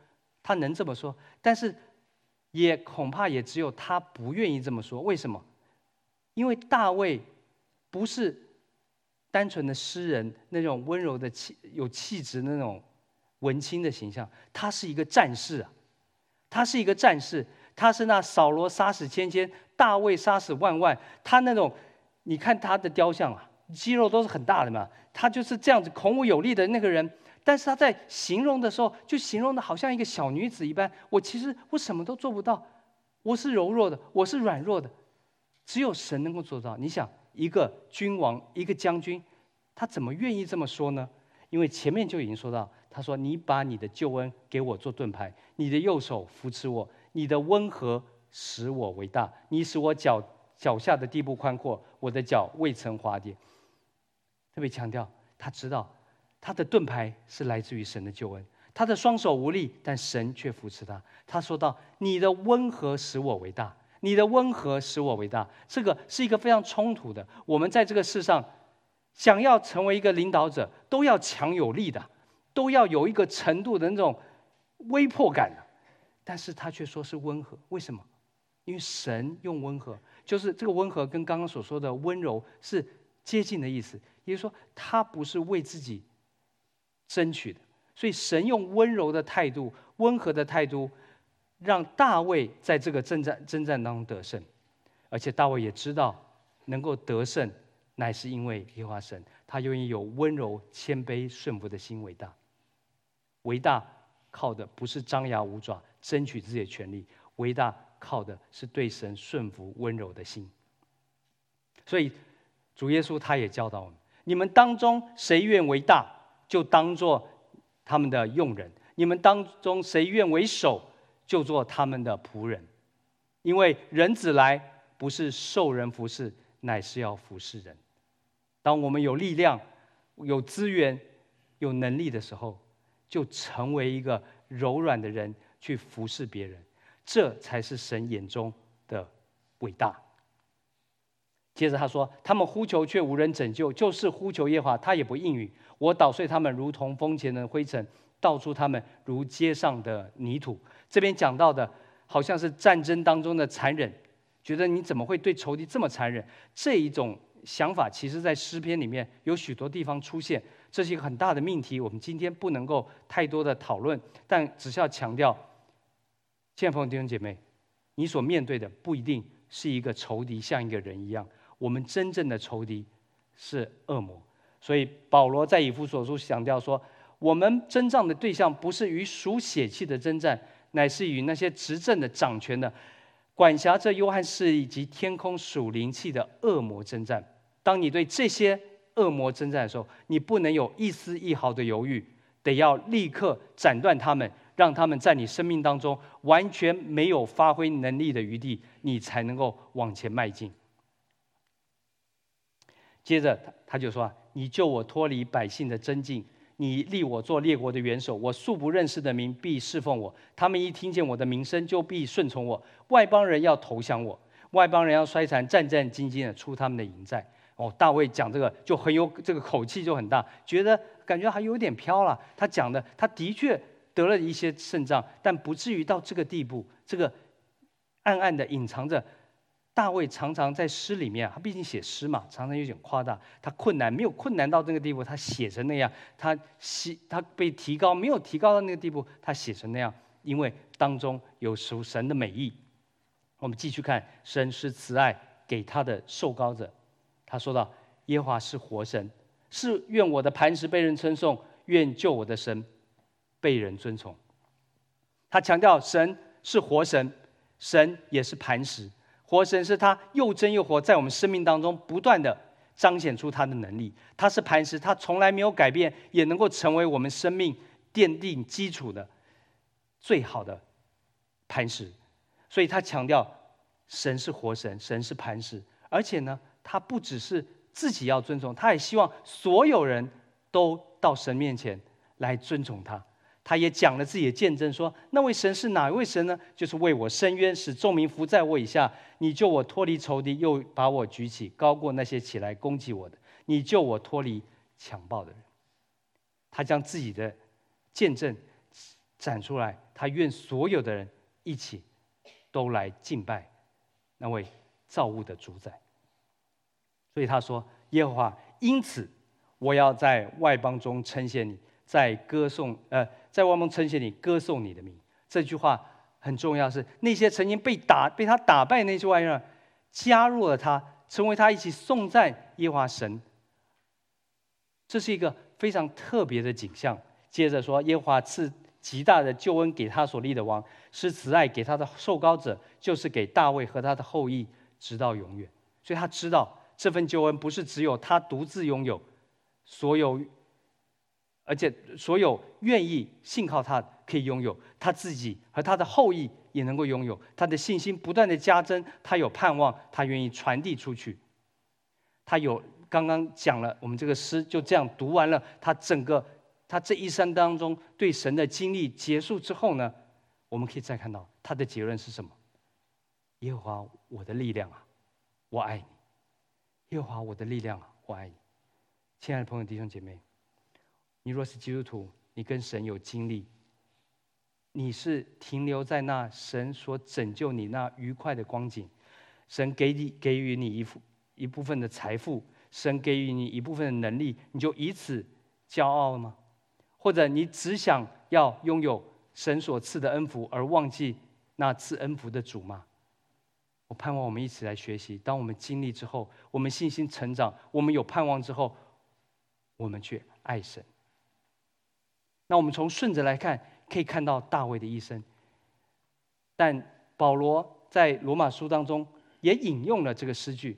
他能这么说，但是也恐怕也只有他不愿意这么说。为什么？因为大卫不是单纯的诗人，那种温柔的气、有气质的那种文青的形象，他是一个战士啊，他是一个战士，他是那扫罗杀死千千，大卫杀死万万，他那种，你看他的雕像啊，肌肉都是很大的嘛，他就是这样子孔武有力的那个人。但是他在形容的时候，就形容的好像一个小女子一般。我其实我什么都做不到，我是柔弱的，我是软弱的，只有神能够做到。你想，一个君王，一个将军，他怎么愿意这么说呢？因为前面就已经说到，他说：“你把你的救恩给我做盾牌，你的右手扶持我，你的温和使我为大，你使我脚脚下的地步宽阔，我的脚未曾滑跌。”特别强调，他知道。他的盾牌是来自于神的救恩，他的双手无力，但神却扶持他。他说到：“你的温和使我为大，你的温和使我为大。”这个是一个非常冲突的。我们在这个世上，想要成为一个领导者，都要强有力的，都要有一个程度的那种威迫感的。但是他却说是温和，为什么？因为神用温和，就是这个温和跟刚刚所说的温柔是接近的意思。也就是说，他不是为自己争取的，所以神用温柔的态度、温和的态度，让大卫在这个征战征战当中得胜。而且大卫也知道，能够得胜，乃是因为耶和华神，他愿意有温柔、谦卑、顺服的心伟大。伟大靠的不是张牙舞爪、争取自己的权利，伟大靠的是对神顺服、温柔的心。所以主耶稣他也教导我们：你们当中谁愿为大，就当作他们的用人；你们当中谁愿为首，就做他们的仆人。因为人子来，不是受人服侍，乃是要服侍人。当我们有力量、有资源、有能力的时候，就成为一个柔软的人，去服侍别人，这才是神眼中的伟大。接着他说：他们呼求却无人拯救，就是呼求耶和华，他也不应允。我捣碎他们如同风前的灰尘，倒出他们如街上的泥土。这边讲到的好像是战争当中的残忍，觉得你怎么会对仇敌这么残忍？这一种想法其实在诗篇里面有许多地方出现，这是一个很大的命题，我们今天不能够太多的讨论，但只是要强调，亲爱的朋友弟兄姐妹，你所面对的不一定是一个仇敌，像一个人一样，我们真正的仇敌是恶魔。所以保罗在以弗所书强调说，我们征战的对象不是与属血气的征战，乃是与那些执政的、掌权的、管辖着幽暗势力以及天空属灵气的恶魔征战。当你对这些恶魔征战的时候，你不能有一丝一毫的犹豫，得要立刻斩断他们，让他们在你生命当中完全没有发挥能力的余地，你才能够往前迈进。接着他就说：你救我脱离百姓的争竞，你立我做列国的元首，我素不认识的民必侍奉我，他们一听见我的名声，就必顺从我。外邦人要投降我，外邦人要衰残，战战兢兢的出他们的营寨。哦，大卫讲这个就很有这个口气就很大，觉得感觉还有点飘了。他讲的，他的确得了一些胜仗，但不至于到这个地步。这个暗暗的隐藏着。大卫常常在诗里面，他毕竟写诗嘛，常常有点夸大。他困难没有困难到那个地步，他写成那样；他写他被提高没有提高到那个地步，他写成那样。因为当中有属神的美意。我们继续看，神是慈爱给他的受膏者。他说到：耶和华是活神，是愿我的磐石被人称颂，愿救我的神被人尊崇。他强调神是活神，神也是磐石。活神是他又真又活，在我们生命当中不断的彰显出他的能力。他是磐石，他从来没有改变，也能够成为我们生命奠定基础的最好的磐石。所以他强调神是活神，神是磐石，而且呢，他不只是自己要尊崇，他也希望所有人都到神面前来尊崇他。他也讲了自己的见证说，那位神是哪一位神呢？就是为我伸冤，使众民服在我以下。你救我脱离仇敌，又把我举起，高过那些起来攻击我的。你救我脱离强暴的人。他将自己的见证展出来，他愿所有的人一起都来敬拜那位造物的主宰。所以他说：“耶和华，因此我要在外邦中称谢你，在歌颂呃，在外邦中称谢你，歌颂你的名。”这句话很重要，是那些曾经被打、被他打败那些外邦人，加入了他，成为他一起颂赞耶和华神。这是一个非常特别的景象。接着说，耶和华赐极大的救恩给他所立的王，施慈爱给他的受膏者，就是给大卫和他的后裔，直到永远。所以他知道这份救恩不是只有他独自拥有，所有，而且所有愿意信靠他可以拥有，他自己和他的后裔也能够拥有。他的信心不断的加增，他有盼望，他愿意传递出去。他有刚刚讲了，我们这个诗就这样读完了，他整个他这一生当中对神的经历结束之后呢，我们可以再看到他的结论是什么？耶和华我的力量啊，我爱你。耶和华我的力量啊，我爱你。亲爱的朋友弟兄姐妹，你若是基督徒，你跟神有经历，你是停留在那神所拯救你那愉快的光景，神给你给予你一一部分的财富，神给予你一部分的能力，你就以此骄傲了吗？或者你只想要拥有神所赐的恩福，而忘记那赐恩福的主吗？我盼望我们一起来学习，当我们经历之后，我们信心成长，我们有盼望之后，我们去爱神。那我们从顺着来看，可以看到大卫的一生。但保罗在罗马书当中也引用了这个诗句。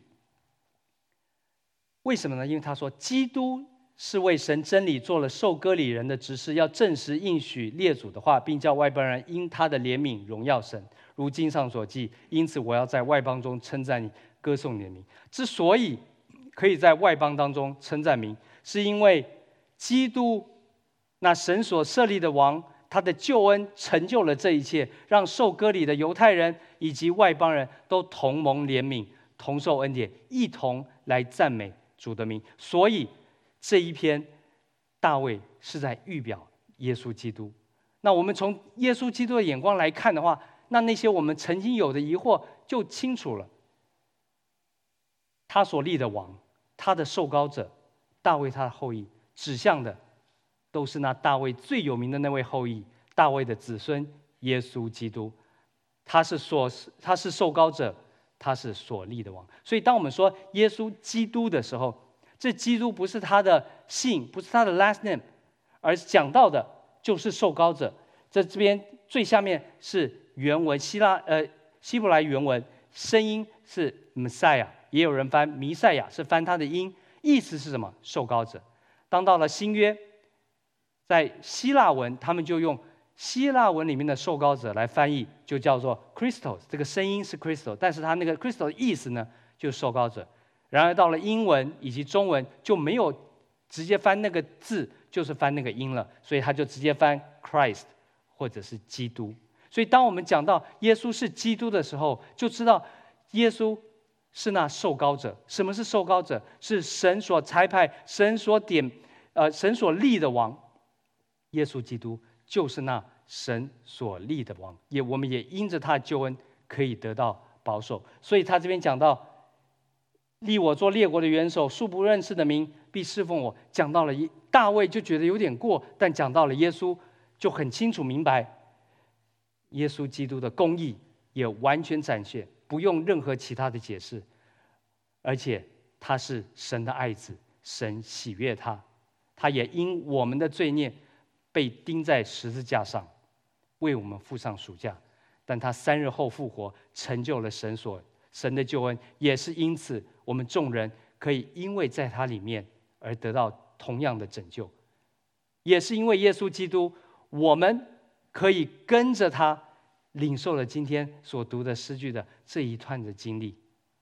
为什么呢？因为他说，基督是为神真理做了受割礼人的执事，要证实应许列祖的话，并叫外邦人因他的怜悯荣耀神。如经上所记，因此我要在外邦中称赞你，歌颂你的名。之所以可以在外邦当中称赞名，是因为基督那神所设立的王，他的救恩成就了这一切，让受割礼的犹太人以及外邦人都同蒙怜悯，同受恩典，一同来赞美主的名。所以这一篇大卫是在预表耶稣基督。那我们从耶稣基督的眼光来看的话，那那些我们曾经有的疑惑就清楚了。他所立的王，他的受膏者大卫，他的后裔，指向的都是那大卫最有名的那位后裔，大卫的子孙耶稣基督。他是所他是受膏者，他是所立的王。所以当我们说耶稣基督的时候，这基督不是他的姓，不是他的 last name， 而讲到的就是受膏者。在这边最下面是原文希腊呃希伯来原文，声音是 Messiah， 也有人翻弥赛亚，是翻他的音，意思是什么？受膏者。当到了新约，在希腊文，他们就用希腊文里面的受膏者来翻译，就叫做 Christos。这个声音是 Christos， 但是他那个 Christos 的意思呢，就是受膏者。然而到了英文以及中文就没有直接翻那个字，就是翻那个音了，所以他就直接翻 Christ 或者是基督。所以当我们讲到耶稣是基督的时候，就知道耶稣是那受膏者。什么是受膏者？是神所差派、神所点、呃神所立的王。耶稣基督就是那神所立的王，也我们也因着他的救恩可以得到保守。所以他这边讲到，立我做列国的元首，素不认识的民必侍奉我。讲到了大卫就觉得有点过，但讲到了耶稣就很清楚明白，耶稣基督的公义也完全展现，不用任何其他的解释。而且他是神的爱子，神喜悦他，他也因我们的罪孽被钉在十字架上，为我们付上赎价。但他三日后复活，成就了神所神的救恩，也是因此我们众人可以因为在他里面而得到同样的拯救。也是因为耶稣基督，我们可以跟着他领受了今天所读的诗句的这一段的经历。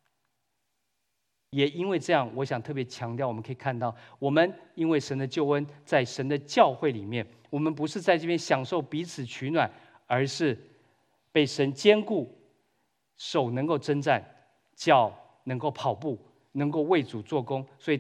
也因为这样，我想特别强调，我们可以看到，我们因为神的救恩，在神的教会里面，我们不是在这边享受彼此取暖，而是被神兼顾，手能够征战，脚能够跑步，能够为主做工。所以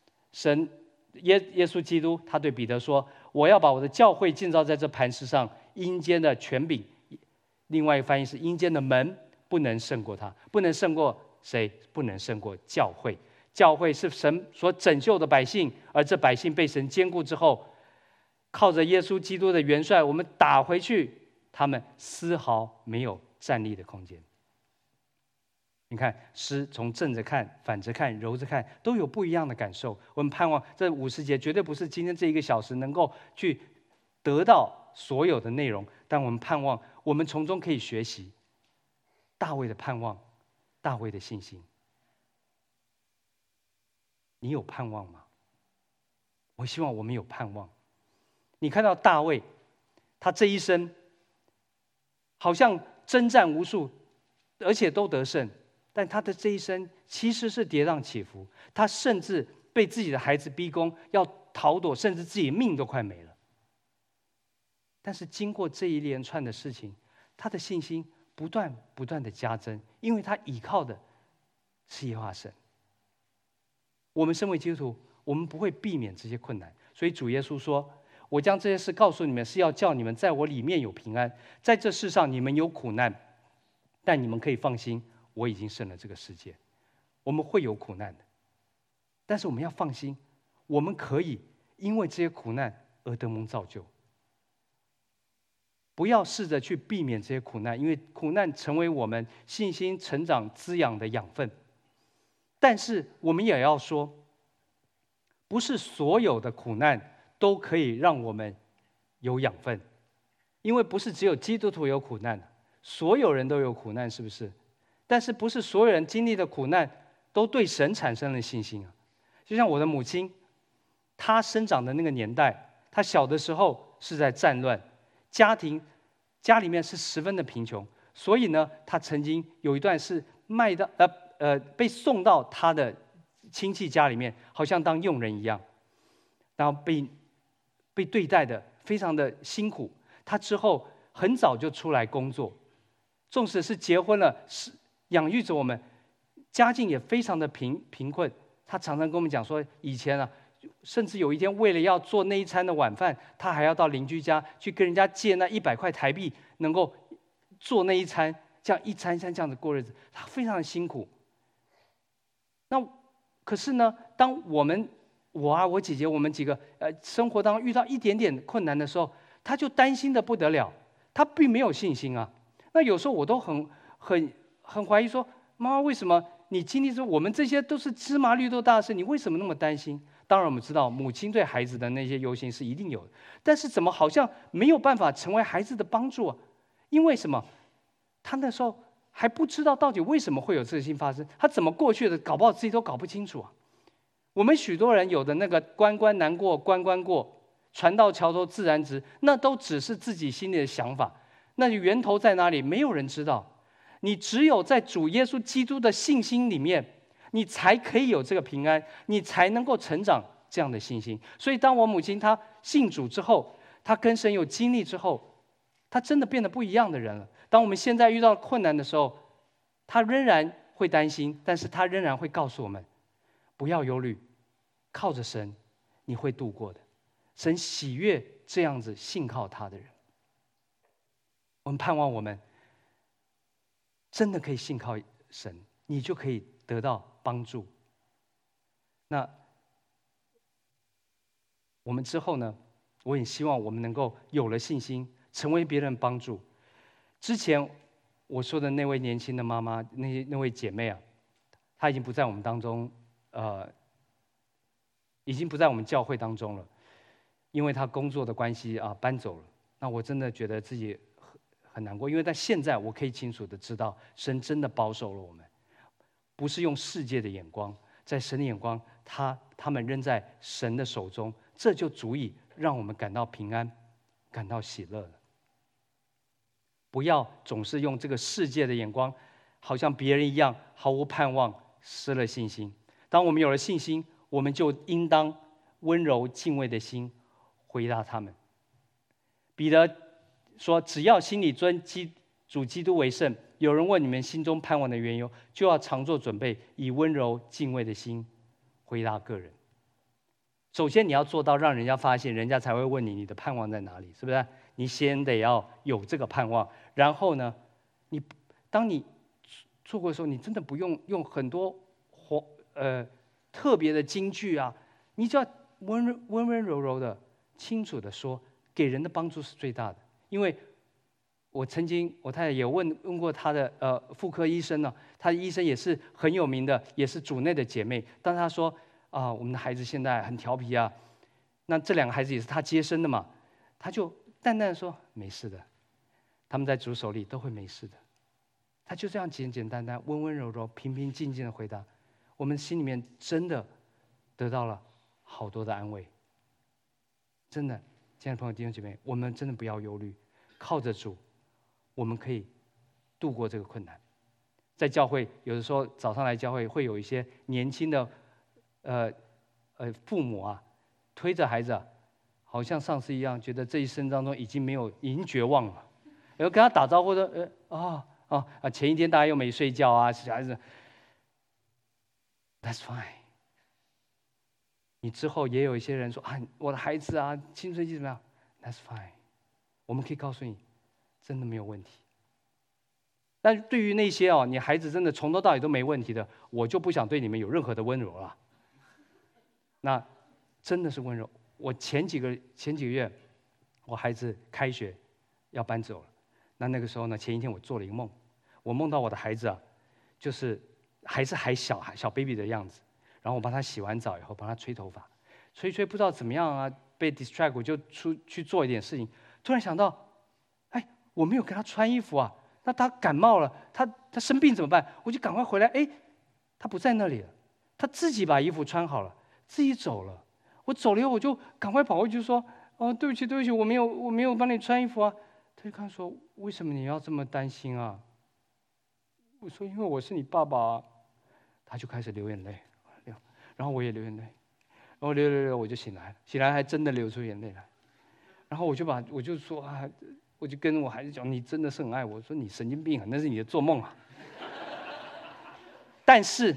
神耶耶稣基督他对彼得说：“我要把我的教会建造在这磐石上， 阴间的权柄，另外一个翻译是阴间的门不能胜过他，不能胜过谁？不能胜过教会。教会是神所拯救的百姓，而这百姓被神兼顾之后，靠着耶稣基督的元帅，我们打回去，他们丝毫没有站立的空间。你看，诗从正着看、反着看、揉着看，都有不一样的感受。我们盼望这五十节绝对不是今天这一个小时能够去得到所有的内容，但我们盼望我们从中可以学习大卫的盼望，大卫的信心。你有盼望吗？我希望我们有盼望。你看到大卫，他这一生好像征战无数，而且都得胜，但他的这一生其实是跌宕起伏。他甚至被自己的孩子逼宫，要逃躲，甚至自己命都快没了。但是经过这一连串的事情，他的信心不断不断的加增，因为他依靠的是耶和华神。我们身为基督徒，我们不会避免这些困难，所以主耶稣说，我将这些事告诉你们，是要叫你们在我里面有平安。在这世上你们有苦难，但你们可以放心，我已经胜了这个世界。我们会有苦难的，但是我们要放心，我们可以因为这些苦难而得蒙造就。不要试着去避免这些苦难，因为苦难成为我们信心成长滋养的养分。但是我们也要说，不是所有的苦难都可以让我们有养分，因为不是只有基督徒有苦难，所有人都有苦难，是不是？但是不是所有人经历的苦难都对神产生了信心啊？就像我的母亲，她生长的那个年代，她小的时候是在战乱，家庭家里面是十分的贫穷，所以呢，她曾经有一段是卖到呃。呃，被送到他的亲戚家里面，好像当佣人一样，然后被被对待的非常的辛苦。他之后很早就出来工作，纵使是结婚了，是养育着我们，家境也非常的贫贫困。他常常跟我们讲说，以前啊，甚至有一天为了要做那一餐的晚饭，他还要到邻居家去跟人家借那一百块台币，能够做那一餐，这样一餐一餐这样子过日子，他非常的辛苦。那可是呢，当我们我啊，我姐姐，我们几个呃，生活当中遇到一点点困难的时候，他就担心的不得了，他并没有信心啊。那有时候我都很很很怀疑说，妈妈，为什么你经历着我们这些都是芝麻绿豆大事，你为什么那么担心？当然我们知道，母亲对孩子的那些忧心是一定有的，但是怎么好像没有办法成为孩子的帮助啊？因为什么？他那时候还不知道到底为什么会有这个事情发生，他怎么过去的，搞不好自己都搞不清楚啊。我们许多人有的那个关关难过关关过，船到桥头自然直，那都只是自己心里的想法，那源头在哪里？没有人知道。你只有在主耶稣基督的信心里面，你才可以有这个平安，你才能够成长这样的信心。所以当我母亲她信主之后，她跟神有经历之后，她真的变得不一样的人了。当我们现在遇到困难的时候，她仍然会担心，但是她仍然会告诉我们，不要忧虑，靠着神你会度过的。神喜悦这样子信靠他的人。我们盼望我们真的可以信靠神，你就可以得到帮助。那我们之后呢，我也希望我们能够有了信心，成为别人帮助。之前我说的那位年轻的妈妈，那那位姐妹啊，她已经不在我们当中，呃，已经不在我们教会当中了，因为她工作的关系啊搬走了。那我真的觉得自己很很难过，因为在现在我可以清楚的知道，神真的保守了我们，不是用世界的眼光，在神的眼光，他他们扔在神的手中，这就足以让我们感到平安，感到喜乐了。不要总是用这个世界的眼光，好像别人一样毫无盼望，失了信心。当我们有了信心，我们就应当温柔敬畏的心回答他们。彼得说，只要心里尊基主基督为圣，有人问你们心中盼望的缘由，就要常做准备，以温柔敬畏的心回答个人。首先你要做到让人家发现，人家才会问你你的盼望在哪里，是不是？ 你先得要有这个盼望。然后呢，你当你做过的时候，你真的不用用很多活呃特别的金句啊，你只要温温温柔柔的、清楚的说，给人的帮助是最大的。因为我曾经，我太太也问问过她的呃妇科医生呢，她的医生也是很有名的，也是主内的姐妹。当她说啊，我们的孩子现在很调皮啊，那这两个孩子也是她接生的嘛，她就淡淡的说没事的，他们在主手里都会没事的。她就这样简简单单、温温柔柔、平平静静的回答，我们心里面真的得到了好多的安慰。真的，亲爱的朋友、弟兄姐妹，我们真的不要忧虑，靠着主，我们可以度过这个困难。在教会，有的时候早上来教会，会有一些年轻的，呃，呃，父母啊，推着孩子啊，好像上司一样，觉得这一生当中已经没有，已经绝望了。然后跟他打招呼说：“呃，啊啊啊，前一天大家又没睡觉啊，小孩子。” That's fine。你之后也有一些人说啊，我的孩子啊，青春期怎么样 ？That's fine。我们可以告诉你，真的没有问题。但对于那些哦，你孩子真的从头到尾都没问题的，我就不想对你们有任何的温柔了。那真的是温柔。我前几个前几个月，我孩子开学要搬走了。那那个时候呢，前一天我做了一个梦，我梦到我的孩子啊，就是还是还小小 baby 的样子。然后我帮他洗完澡以后，帮他吹头发，吹一吹不知道怎么样啊，被 distract， 我就出去做一点事情。突然想到，哎，我没有给他穿衣服啊，那他感冒了，他他生病怎么办？我就赶快回来，哎，他不在那里了，他自己把衣服穿好了，自己走了。我走了以后，我就赶快跑过去说，哦，对不起，对不起，我没有我没有帮你穿衣服啊。他就看说，为什么你要这么担心啊？我说，因为我是你爸爸啊。他就开始流眼泪。然后我也流眼泪，然后流流流，我就醒来了，醒来还真的流出眼泪来。然后我就把我就说啊，我就跟我孩子讲，你真的是很爱我。我说你神经病啊，那是你的做梦啊。但是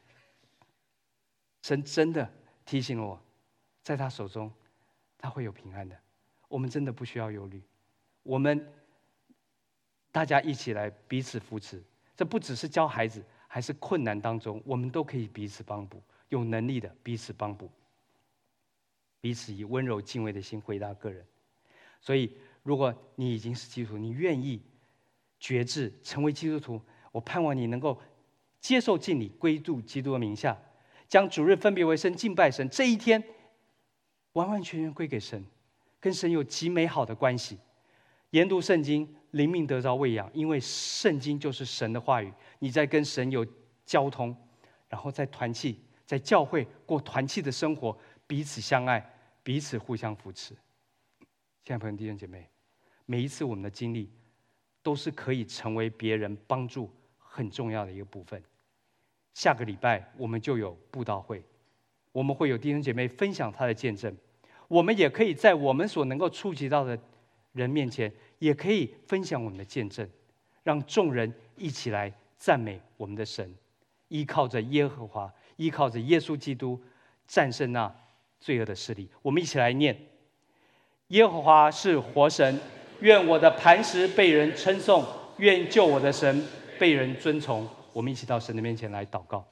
神真的提醒了我，在他手中，他会有平安的。我们真的不需要忧虑，我们大家一起来彼此扶持。这不只是教孩子，还是困难当中，我们都可以彼此帮补。有能力的彼此帮补，彼此以温柔敬畏的心回答个人。所以，如果你已经是基督徒，你愿意决志成为基督徒，我盼望你能够接受敬礼，归入基督的名下，将主日分别为圣，敬拜神。这一天完完全全归给神，跟神有极美好的关系。研读圣经，灵命得着喂养，因为圣经就是神的话语。你在跟神有交通，然后在团契。在教会过团契的生活，彼此相爱，彼此互相扶持。亲爱的朋友、弟兄姐妹，每一次我们的经历，都是可以成为别人帮助很重要的一个部分。下个礼拜我们就有布道会，我们会有弟兄姐妹分享他的见证，我们也可以在我们所能够触及到的人面前，也可以分享我们的见证，让众人一起来赞美我们的神，依靠着耶和华。依靠着耶稣基督战胜那罪恶的势力。我们一起来念：耶和华是活神，愿我的磐石被人称颂，愿救我的神被人尊崇。我们一起到神的面前来祷告。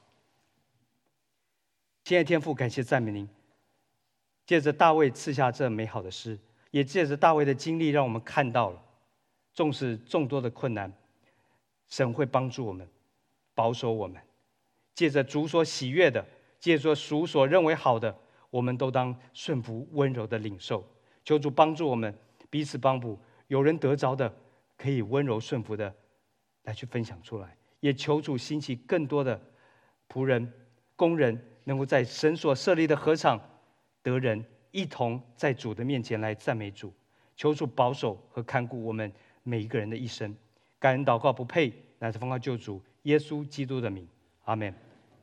亲爱的天父，感谢赞美您，借着大卫赐下这美好的诗，也借着大卫的经历，让我们看到了，纵使众多的困难，神会帮助我们，保守我们。借着主所喜悦的，借着主所认为好的，我们都当顺服温柔的领受。求主帮助我们彼此帮补，有人得着的，可以温柔顺服的来去分享出来。也求主兴起更多的仆人、工人，能够在神所设立的禾场得人，一同在主的面前来赞美主。求主保守和看顾我们每一个人的一生。感恩祷告不配，乃是奉靠救主耶稣基督的名。阿们。